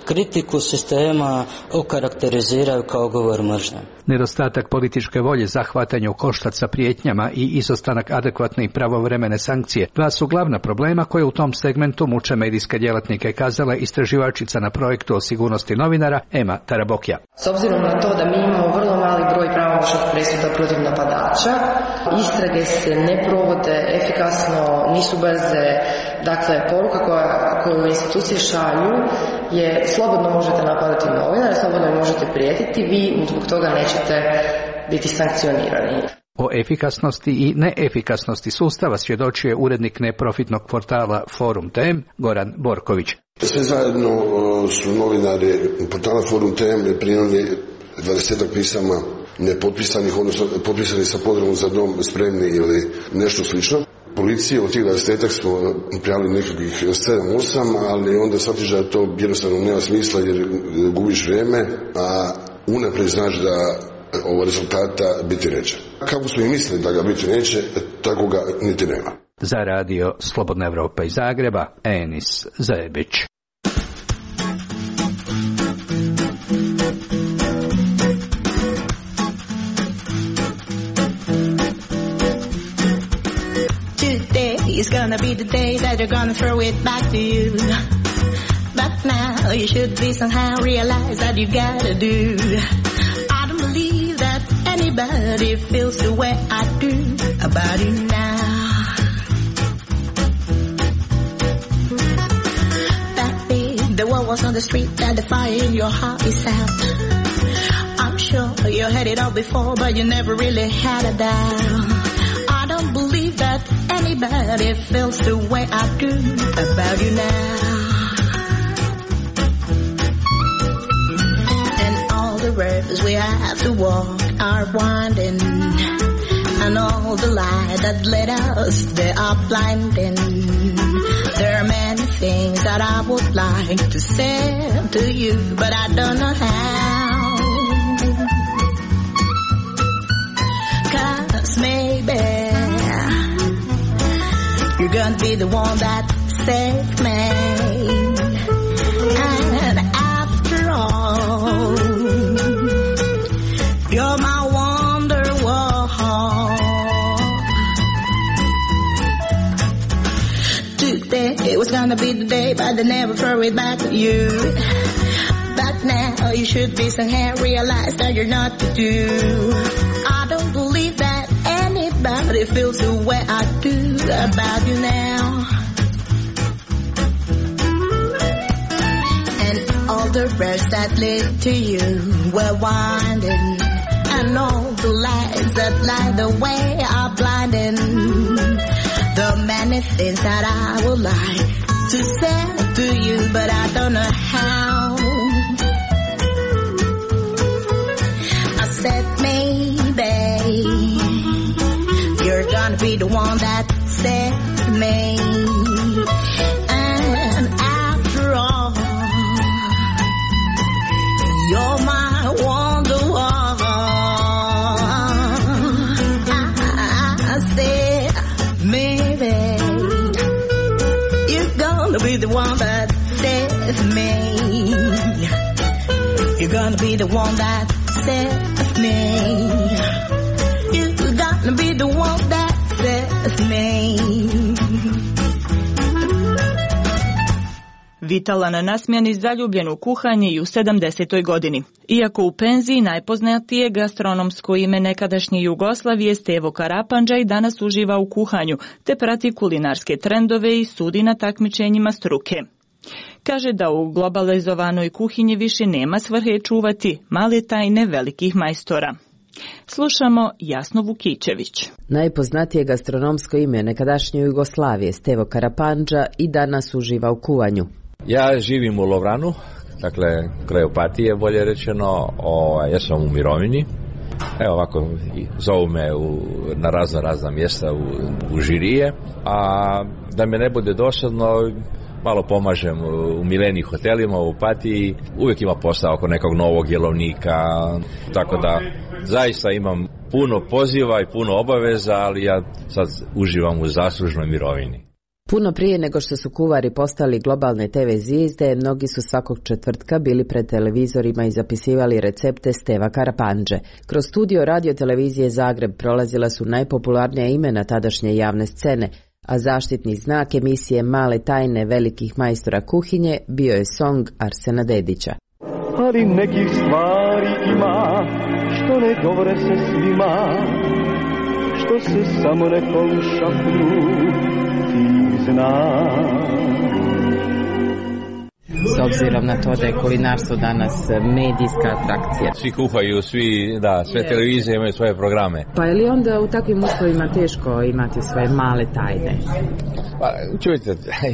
kritiku sistema okarakteriziraju kao govor mržnje. Nedostatak političke volje za hvatanje u koštac sa prijetnjama i izostanak adekvatne i pravovremene sankcije dva su glavna problema koje u tom segmentu muče medijske djelatnike, kazala istraživačica na projektu o sigurnosti novinara Ema Tarabokja. S obzirom na to da mi imamo vrlo mali broj pravomoćnih presuda protiv napadača, istrage se ne provode efikasno, nisu brze. Dakle, poruka koja, koju institucije šalju je slobodno možete napadati novinara, slobodno možete prijetiti, vi zbog toga nećete biti sankcionirani. O efikasnosti i neefikasnosti sustava svjedočio je urednik neprofitnog portala Forum Tem Goran Borković. Sve zajedno su novinari portala Forum Tem primili dvadesetak pisama nepotpisanih, odnosno potpisani sa pozdravom za dom spremni ili nešto slično. Policije od tih dvadesetak smo prijavili nekakvih sedam osam, ali onda shvatiš da to jednostavno nema smisla jer gubiš vrijeme, a unaprijed znaš da ovo rezultata biti neće. Kako smo i mislili da ga biti neće, tako ga niti nema. Za radio Slobodna Evropa iz Zagreba, Enis Zajebić. It's gonna be the day that you're gonna throw it back to you. But now you should be somehow realize that you gotta do. I don't believe that anybody feels the way I do about you now. That day the war was on the street, that the fire in your heart is out. I'm sure you had it all before, but you never really had a doubt. I don't believe that anybody feels the way I do about you now. And all the roads we have to walk are winding, and all the light that led us, they are blinding. There are many things that I would like to say to you, but I don't know how. 'Cause maybe you're gonna be the one that saved me. And after all, you're my wonderwall. Today was gonna be the day, but they never throw it back to you. But now you should be somehow realize that you're not to do. I don't believe that anybody feels the way I do about you now. And all the roads that lead to you were winding, and all the lights that light the way are blinding. The many things that I would like to say to you, but I don't know how. I said maybe you're gonna be the one that saved me. And after all, you're my wonderwall. I, I said maybe you're gonna be the one that saved me. You're gonna be the one that saved me. You're gonna be the one that saved me. Vitalan Nasmjani zaljubljen u kuhanje i u sedamdesetoj godini. Iako u penziji, najpoznatije gastronomsko ime nekadašnje Jugoslavije Stevo Karapandža i danas uživa u kuhanju, te prati kulinarske trendove i sudi na takmičenjima struke. Kaže da u globalizovanoj kuhinji više nema svrhe čuvati male tajne velikih majstora. Slušamo Jasnu Vukićević. Najpoznatije gastronomsko ime nekadašnje Jugoslavije Stevo Karapandža i danas uživa u kuvanju. Ja živim u Lovranu, dakle kraj Opatije bolje rečeno, o, ja sam u mirovini. Evo ovako, zovu me u, na razna razna mjesta u, u žirije, a da me ne bude dosadno, malo pomažem u Mileni hotelima u Opatiji, uvijek ima posao oko nekog novog jelovnika, tako da zaista imam puno poziva i puno obaveza, ali ja sad uživam u zaslužnoj mirovini. Puno prije nego što su kuvari postali globalne te ve zvijezde, mnogi su svakog četvrtka bili pred televizorima i zapisivali recepte Steva Karapandže. Kroz studio radio televizije Zagreb prolazila su najpopularnija imena tadašnje javne scene, a zaštitni znak emisije Male tajne velikih majstora kuhinje bio je song Arsena Dedića. Ali nekih stvari ima, što ne govore se svima, što se samo nekom šapnu, ti znaš. S obzirom na to da je kulinarstvo danas medijska atrakcija. Svi kuhaju, svi, da, sve yes. televizije imaju svoje programe. Pa je li onda u takvim uslovima teško imati svoje male tajne? Pa, čujte,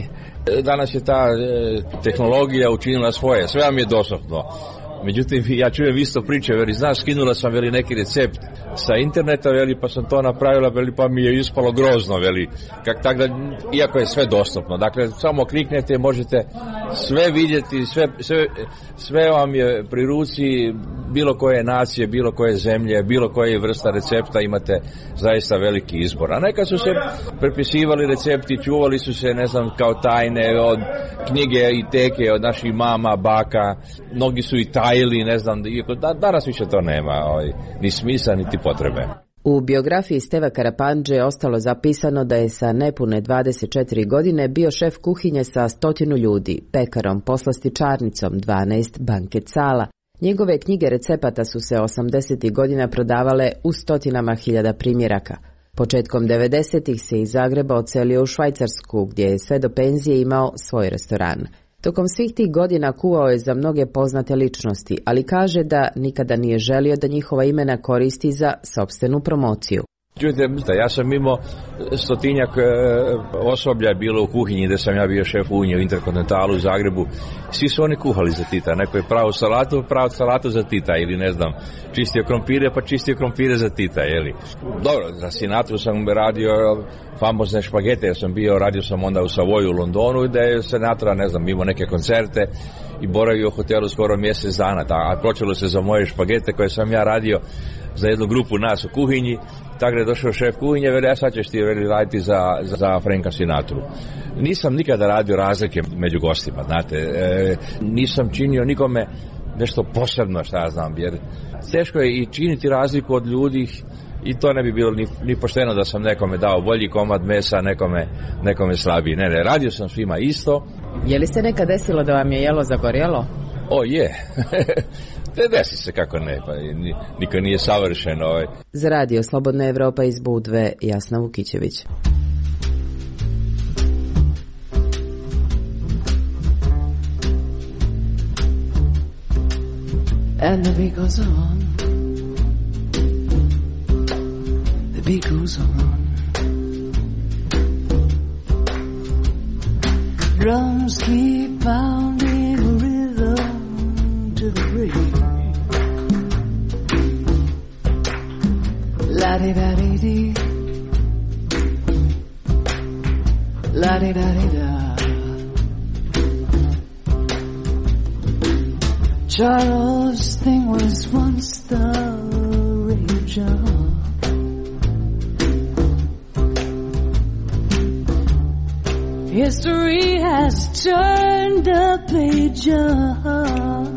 danas je ta tehnologija učinila svoje, sve vam je dostupno. Međutim, ja čujem isto priče, veli, znaš, skinula sam, veli, neki recept sa interneta, veli, pa sam to napravila, veli, pa mi je ispalo grozno, veli, kak, tak da, iako je sve dostupno. Dakle, samo kliknete, možete sve vidjeti, sve, sve, sve vam je pri ruci, bilo koje nacije, bilo koje zemlje, bilo koje vrsta recepta, imate zaista veliki izbor. A nekad su se prepisivali recepti, čuvali su se, ne znam, kao tajne od knjige i teke, od naših mama, baka, mnogi su i taj ili ne znam, danas više to nema, ovaj, ni smisla, niti potrebe. U biografiji Steva Karapandže je ostalo zapisano da je sa nepune dvadeset četiri godine bio šef kuhinje sa stotinu ljudi, pekarom, poslastičarnicom, dvanaest banket sala. Njegove knjige recepata su se osamdesetih godina prodavale u stotinama hiljada primjeraka. Početkom devedesetih se iz Zagreba odselio u Švajcarsku, gdje je sve do penzije imao svoj restoran. Tokom svih tih godina kuvao je za mnoge poznate ličnosti, ali kaže da nikada nije želio da njihova imena koristi za sopstvenu promociju. Čujte, ja sam imao stotinjak osoblja bilo u kuhinji gdje sam ja bio šef unije u Interkontinentalu u Zagrebu. Svi su oni kuhali za Tita. Neko je pravo salatu, pravo salatu za Tita ili ne znam, čistio krompire pa čistio krompire za Tita, jeli. Dobro, za Sinatru sam radio famozne špagete, ja sam bio, radio sam onda u Savoju u Londonu gdje je Sinatra, ne znam, imao neke koncerte i boravio u hotelu skoro mjesec dana, a počelo se za moje špagete koje sam ja radio za jednu grupu nas u kuhinji. Tako je došao šef kuhinje, veli, ja sad ćeš ti veli, raditi za, za, za Franka Sinatru. Nisam nikada radio razlike među gostima, znate, e, nisam činio nikome nešto posebno, šta ja znam, jer teško je i činiti razliku od ljudi i to ne bi bilo ni, ni pošteno da sam nekome dao bolji komad mesa, nekome, nekome slabiji. Ne, ne, radio sam svima isto. Je li se nekad desilo da vam je jelo zagorjelo? O, je. Te desi se kako ne, pa niko nije savršen. Ovaj. Za radio Slobodna Evropa iz Budve, Jasna Vukićević. And the beat goes on. The beat goes on. Drums keep pounding a rhythm to the break. La-di-da-di-dee, la-di-da-di-da. Charles' thing was once the rage on. History has turned the page on.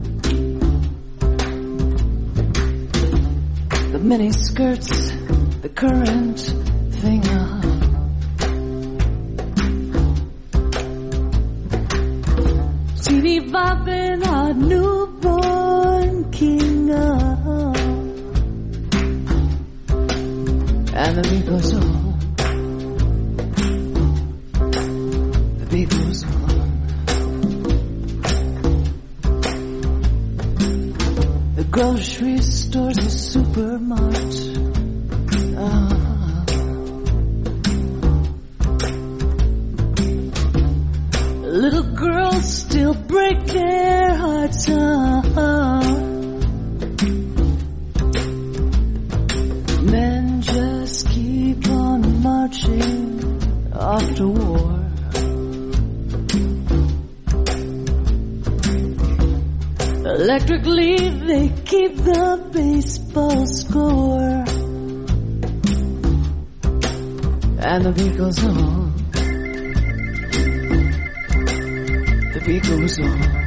The mini skirts, the current thing on. T V bopping our newborn king on. And the beat goes on. The beat goes on. The grocery store's a supermart. Uh-huh. Little girls still break their hearts out. Men just keep on marching off to war. Electrically they keep the baseball score. And the beat goes on. beat goes on.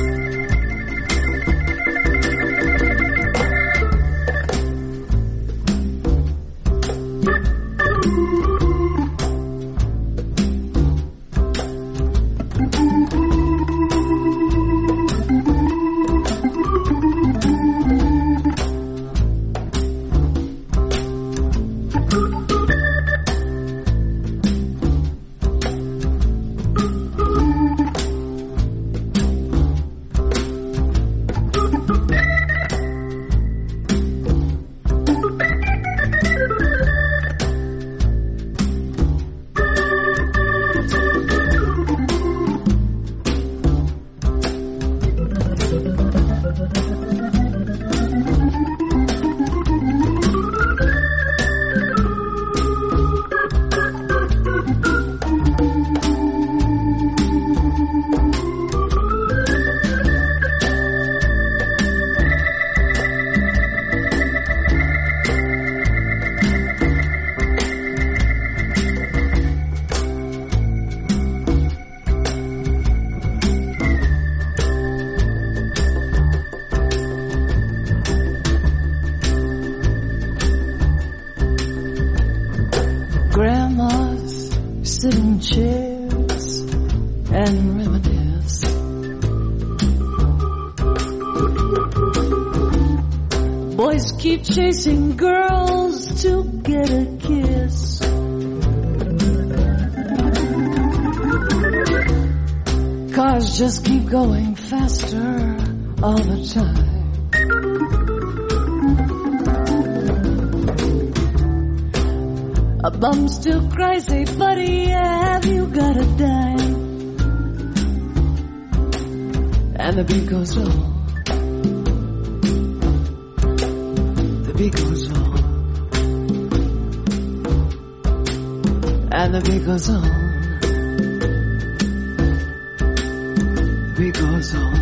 Chasing girls to get a kiss. Cars just keep going faster all the time. A bum still cries, say, buddy, have you got a dime? And the beat goes on. The beat goes on, and the beat goes on, the beat goes on.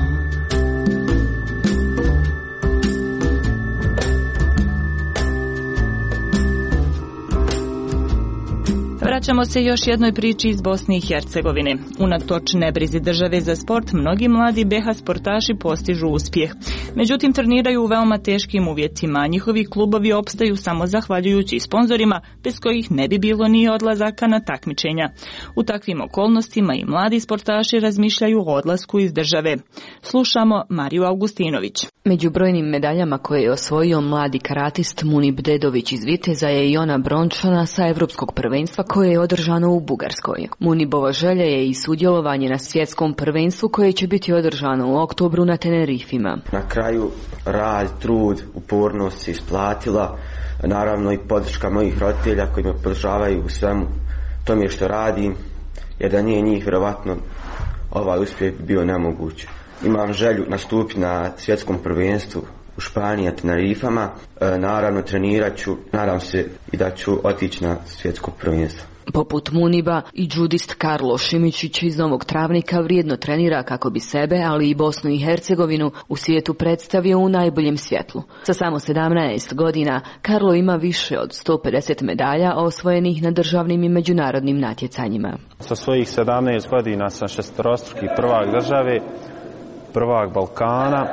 Vraćamo se još jednoj priči iz Bosne i Hercegovine. Unatoč nebrizi države za sport, mnogi mladi be ha sportaši postižu uspjeh. Međutim, treniraju u veoma teškim uvjetima, a njihovi klubovi opstaju samo zahvaljujući sponzorima, bez kojih ne bi bilo ni odlazaka na takmičenja. U takvim okolnostima i mladi sportaši razmišljaju o odlasku iz države. Slušamo Mariju Augustinović. Među brojnim medaljama koje je osvojio mladi karatist Munib Dedović iz Viteza je i ona brončana sa Evropskog prvenstva koje je održano u Bugarskoj. Munibova želja je i sudjelovanje na svjetskom prvenstvu koje će biti održano u oktobru na Tenerifima. Na kraju rad, trud, upornost se isplatila, naravno i podrška mojih roditelja koji me podržavaju u svemu tome što radim, jer da nije njih vjerovatno ovaj uspjeh bio nemoguć. Imam želju nastupiti na svjetskom prvenstvu u Španiji na Tenerifama, e, naravno trenirat ću, nadam se i da ću otići na svjetsko prvenstvo. Poput Muniba i džudist Karlo Šimičić iz Novog Travnika vrijedno trenira kako bi sebe, ali i Bosnu i Hercegovinu u svijetu predstavio u najboljem svjetlu. Sa samo sedamnaest godina Karlo ima više od sto pedeset medalja osvojenih na državnim i međunarodnim natjecanjima. Sa svojih sedamnaest godina sam šestorostruki prvak države, prvak Balkana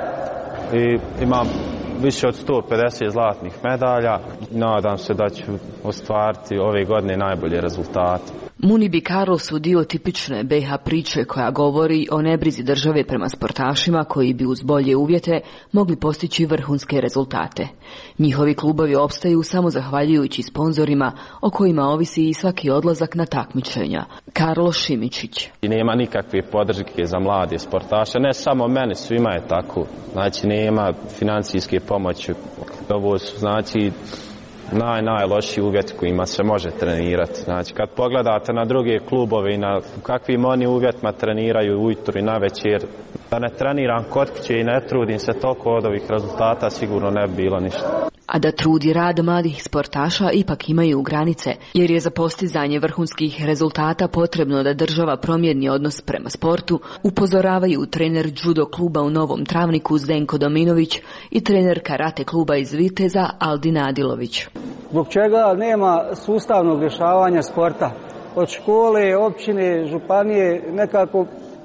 i imam više od sto pedeset zlatnih medalja. Nadam se da ću ostvariti ove godine najbolje rezultate. Munib i Karlo su dio tipične be ha priče koja govori o nebrizi države prema sportašima koji bi uz bolje uvjete mogli postići vrhunske rezultate. Njihovi klubovi opstaju samo zahvaljujući sponzorima o kojima ovisi i svaki odlazak na takmičenja. Karlo Šimičić. I nema nikakve podrške za mlade sportaše, ne samo meni, svima je tako. Znači nema financijske pomoći. Ovo su znači naj, najlošiji uvjeti kojima se može trenirati. Znači, kad pogledate na druge klubove i na kakvim oni uvjetima treniraju ujutro i na večer, da ne treniram kod kuće i ne trudim se toliko od ovih rezultata, sigurno ne bi bilo ništa. A da trud i rad mladih sportaša ipak imaju granice, jer je za postizanje vrhunskih rezultata potrebno da država promijeni odnos prema sportu, upozoravaju trener judo kluba u Novom Travniku Zdenko Dominović i trener karate kluba iz Viteza Aldin Adilović. Zbog čega nema sustavnog rješavanja sporta? Od škole, općine, županije nekako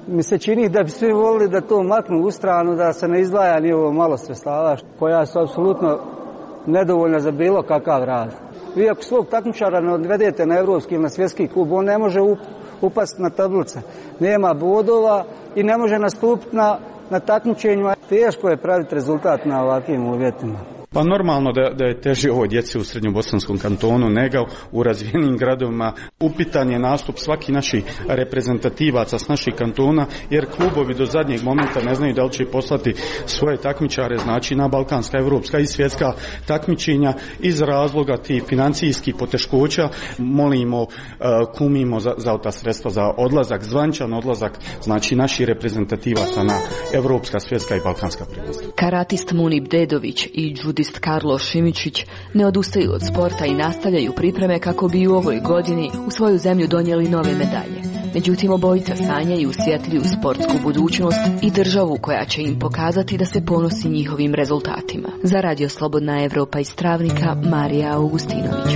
mi se čini da bi svi volili da to maknu u stranu, da se ne izdvaja ni ovo malo sredstava koja su apsolutno nedovoljna za bilo kakav rad. Vi ako svog takmičara ne odvedete na evropski ili na svjetski klub, on ne može upasti na tablice. Nema bodova i ne može nastupiti na, na takmičenjima. Teško je praviti rezultat na ovakvim uvjetima. Pa normalno da, da je teže ovoj djeci u Srednjobosanskom kantonu nego u razvijenim gradovima. Upitan je nastup svaki naših reprezentativaca s naših kantona, jer klubovi do zadnjeg momenta ne znaju da li će poslati svoje takmičare, znači na balkanska, evropska i svjetska takmičenja iz razloga tih financijskih poteškoća. Molimo, kumimo za, za ta sredstva za odlazak, zvančan odlazak, znači naših reprezentativaca na evropska, svjetska i balkanska prvenstva. Karatist Munib Dedović i judist Karlo Šimičić ne odustaju od sporta i nastavljaju pripreme kako bi u ovoj godini u svoju zemlju donijeli nove medalje. Međutim, obojica sanjaju svjetliju sportsku budućnost i državu koja će im pokazati da se ponosi njihovim rezultatima. Za Radio Slobodna Evropa iz Travnika, Marija Augustinović.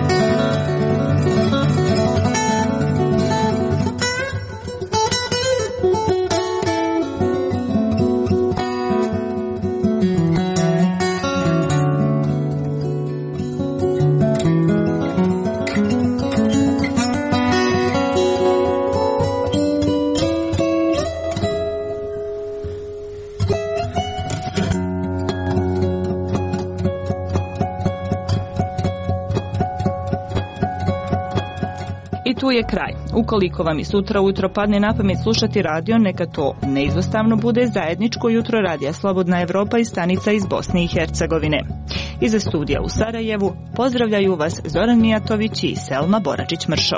Tu je kraj. Ukoliko vam i sutra ujutro padne na pamet slušati radio, neka to neizostavno bude zajedničko jutro Radija Slobodna Evropa i stanica iz Bosne i Hercegovine. Iza studija u Sarajevu pozdravljaju vas Zoran Mijatović i Selma Boračić-Mršo.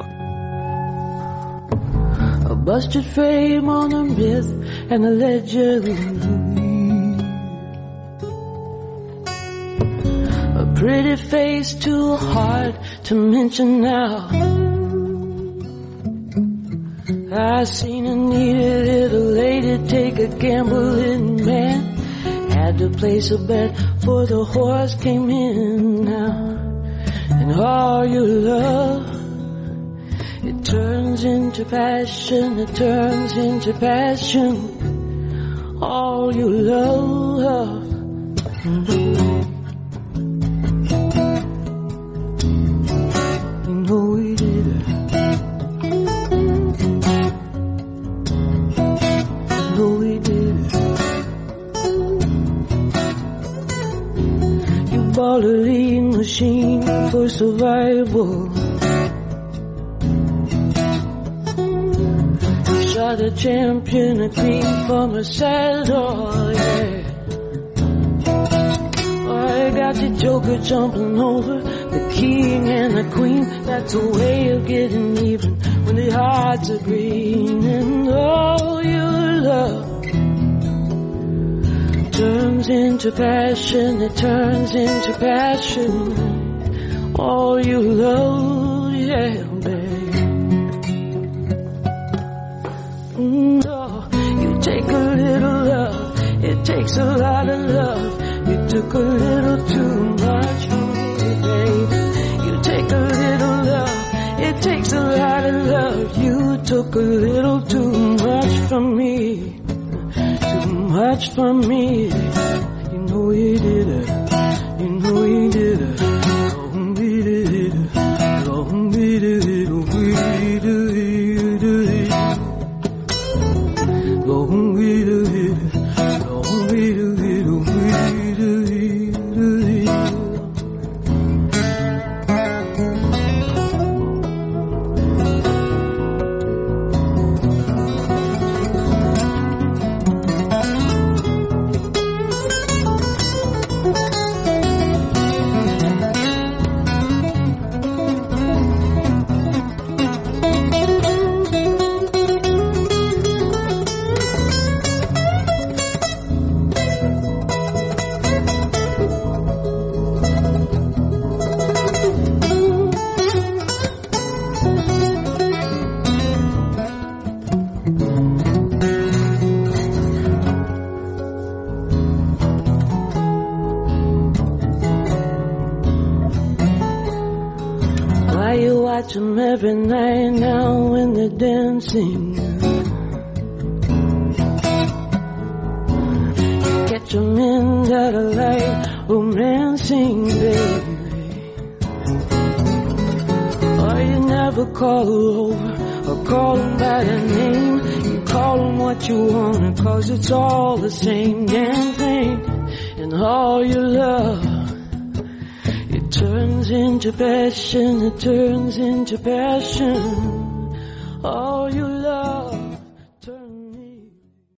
A busted frame on a myth and a legend. A pretty face too hard to mention now. I seen a needy little lady take a gambling man. Had to place a bet for the horse came in now. And all your love, it turns into passion, it turns into passion. All your love, mm-hmm. You know we did it. Bought a lean machine for survival. Shot a champion a cream from a saddle, yeah. I got the joker jumping over the king and the queen. That's a way of getting even when the odds are green. And all your love turns into passion, it turns into passion. All you love, yeah, babe. Mm, oh, you take a little love, it takes a lot of love. You took a little too much from me, babe. You take a little love, it takes a lot of love. You took a little too much from me. Much from me, you know you did it, you know you did it, oh we did it, oh we did it, oh we did it, oh we did it, oh we did it, oh we did it. Watch them every night now when they're dancing. bunch of men that are like romancing, baby. Oh, you never call over or call them by their name. You call them what you want, cause it's all the same damn thing. And all your love, it turns into passion, it turns into passion. All your love